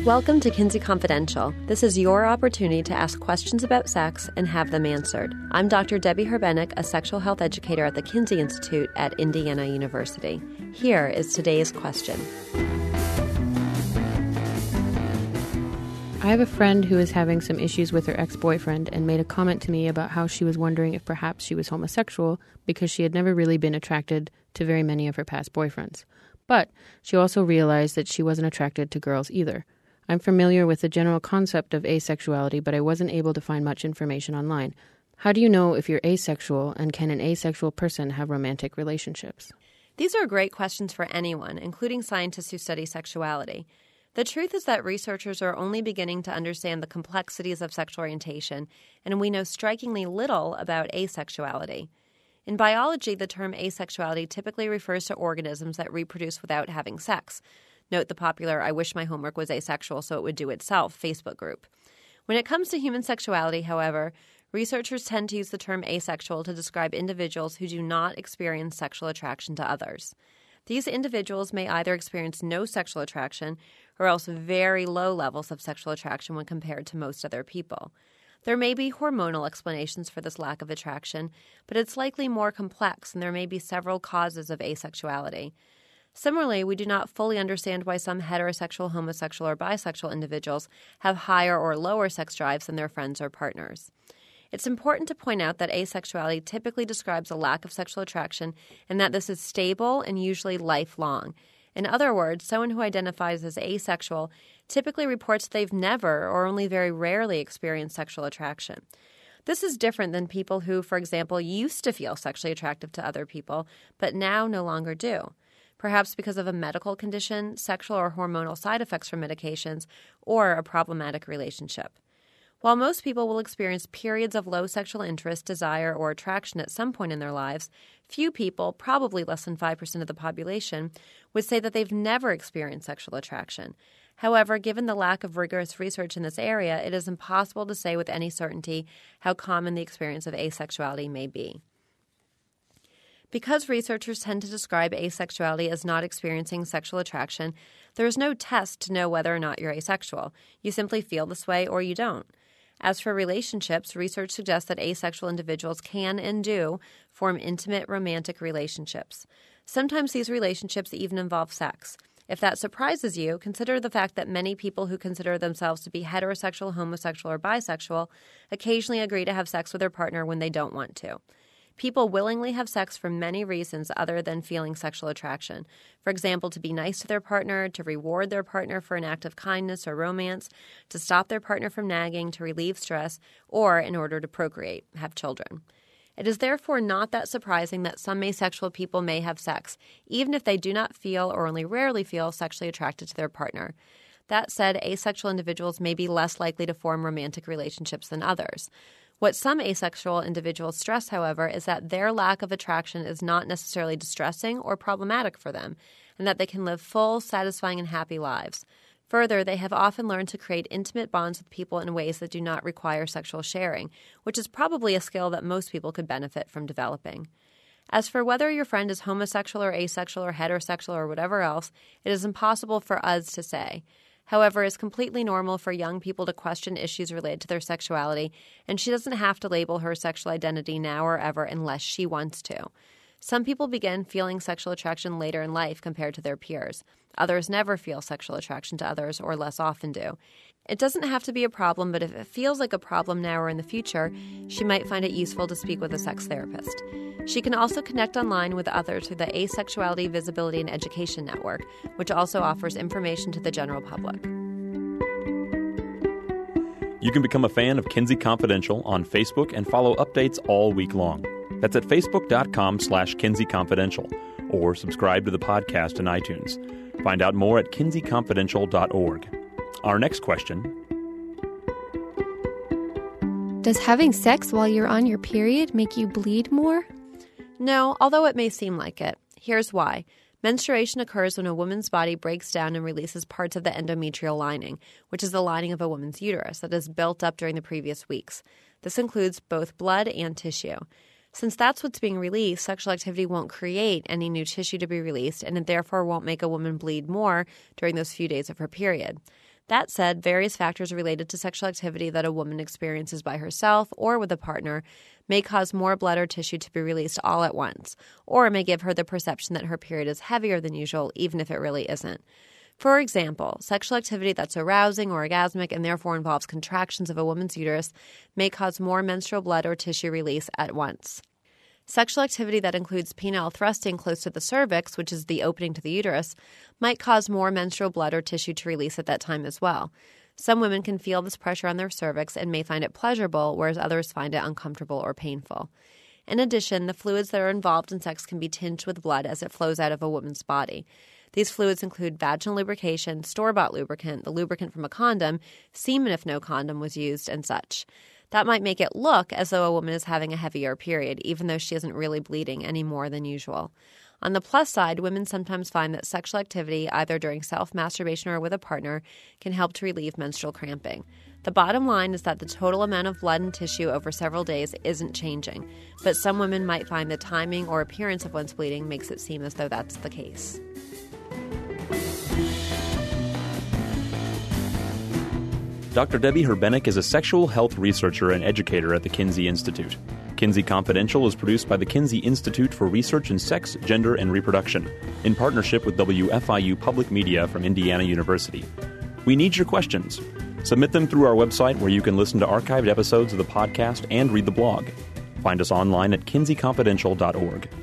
Welcome to Kinsey Confidential. This is your opportunity to ask questions about sex and have them answered. I'm Dr. Debbie Herbenek, a sexual health educator at the Kinsey Institute at Indiana University. Here is today's question. I have a friend who is having some issues with her ex-boyfriend and made a comment to me about how she was wondering if perhaps she was homosexual because she had never really been attracted to very many of her past boyfriends. But she also realized that she wasn't attracted to girls either. I'm familiar with the general concept of asexuality, but I wasn't able to find much information online. How do you know if you're asexual, and can an asexual person have romantic relationships? These are great questions for anyone, including scientists who study sexuality. The truth is that researchers are only beginning to understand the complexities of sexual orientation, and we know strikingly little about asexuality. In biology, the term asexuality typically refers to organisms that reproduce without having sex. Note the popular "I wish my homework was asexual so it would do itself" Facebook group. When it comes to human sexuality, however, researchers tend to use the term asexual to describe individuals who do not experience sexual attraction to others. These individuals may either experience no sexual attraction or else very low levels of sexual attraction when compared to most other people. There may be hormonal explanations for this lack of attraction, but it's likely more complex, and there may be several causes of asexuality. Similarly, we do not fully understand why some heterosexual, homosexual, or bisexual individuals have higher or lower sex drives than their friends or partners. It's important to point out that asexuality typically describes a lack of sexual attraction and that this is stable and usually lifelong. In other words, someone who identifies as asexual typically reports they've never or only very rarely experienced sexual attraction. This is different than people who, for example, used to feel sexually attractive to other people, but now no longer do. Perhaps because of a medical condition, sexual or hormonal side effects from medications, or a problematic relationship. While most people will experience periods of low sexual interest, desire, or attraction at some point in their lives, few people, probably less than 5% of the population, would say that they've never experienced sexual attraction. However, given the lack of rigorous research in this area, it is impossible to say with any certainty how common the experience of asexuality may be. Because researchers tend to describe asexuality as not experiencing sexual attraction, there is no test to know whether or not you're asexual. You simply feel this way or you don't. As for relationships, research suggests that asexual individuals can and do form intimate romantic relationships. Sometimes these relationships even involve sex. If that surprises you, consider the fact that many people who consider themselves to be heterosexual, homosexual, or bisexual occasionally agree to have sex with their partner when they don't want to. People willingly have sex for many reasons other than feeling sexual attraction. For example, to be nice to their partner, to reward their partner for an act of kindness or romance, to stop their partner from nagging, to relieve stress, or in order to procreate, have children. It is therefore not that surprising that some asexual people may have sex, even if they do not feel or only rarely feel sexually attracted to their partner. That said, asexual individuals may be less likely to form romantic relationships than others. What some asexual individuals stress, however, is that their lack of attraction is not necessarily distressing or problematic for them, and that they can live full, satisfying, and happy lives. Further, they have often learned to create intimate bonds with people in ways that do not require sexual sharing, which is probably a skill that most people could benefit from developing. As for whether your friend is homosexual or asexual or heterosexual or whatever else, it is impossible for us to say. However, it's completely normal for young people to question issues related to their sexuality, and she doesn't have to label her sexual identity now or ever unless she wants to. Some people begin feeling sexual attraction later in life compared to their peers. Others never feel sexual attraction to others or less often do. It doesn't have to be a problem, but if it feels like a problem now or in the future, she might find it useful to speak with a sex therapist. She can also connect online with others through the Asexuality Visibility and Education Network, which also offers information to the general public. You can become a fan of Kinsey Confidential on Facebook and follow updates all week long. That's at facebook.com/Kinsey Confidential, or subscribe to the podcast in iTunes. Find out more at kinseyconfidential.org. Our next question: does having sex while you're on your period make you bleed more? No, although it may seem like it. Here's why. Menstruation occurs when a woman's body breaks down and releases parts of the endometrial lining, which is the lining of a woman's uterus that is built up during the previous weeks. This includes both blood and tissue. Since that's what's being released, sexual activity won't create any new tissue to be released, and it therefore won't make a woman bleed more during those few days of her period. That said, various factors related to sexual activity that a woman experiences by herself or with a partner may cause more blood or tissue to be released all at once, or may give her the perception that her period is heavier than usual, even if it really isn't. For example, sexual activity that's arousing or orgasmic and therefore involves contractions of a woman's uterus may cause more menstrual blood or tissue release at once. Sexual activity that includes penile thrusting close to the cervix, which is the opening to the uterus, might cause more menstrual blood or tissue to release at that time as well. Some women can feel this pressure on their cervix and may find it pleasurable, whereas others find it uncomfortable or painful. In addition, the fluids that are involved in sex can be tinged with blood as it flows out of a woman's body. These fluids include vaginal lubrication, store-bought lubricant, the lubricant from a condom, semen if no condom was used, and such. That might make it look as though a woman is having a heavier period, even though she isn't really bleeding any more than usual. On the plus side, women sometimes find that sexual activity, either during self-masturbation or with a partner, can help to relieve menstrual cramping. The bottom line is that the total amount of blood and tissue over several days isn't changing, but some women might find the timing or appearance of one's bleeding makes it seem as though that's the case. Dr. Debbie Herbenek is a sexual health researcher and educator at the Kinsey Institute. Kinsey Confidential is produced by the Kinsey Institute for Research in Sex, Gender, and Reproduction, in partnership with WFIU Public Media from Indiana University. We need your questions. Submit them through our website, where you can listen to archived episodes of the podcast and read the blog. Find us online at kinseyconfidential.org.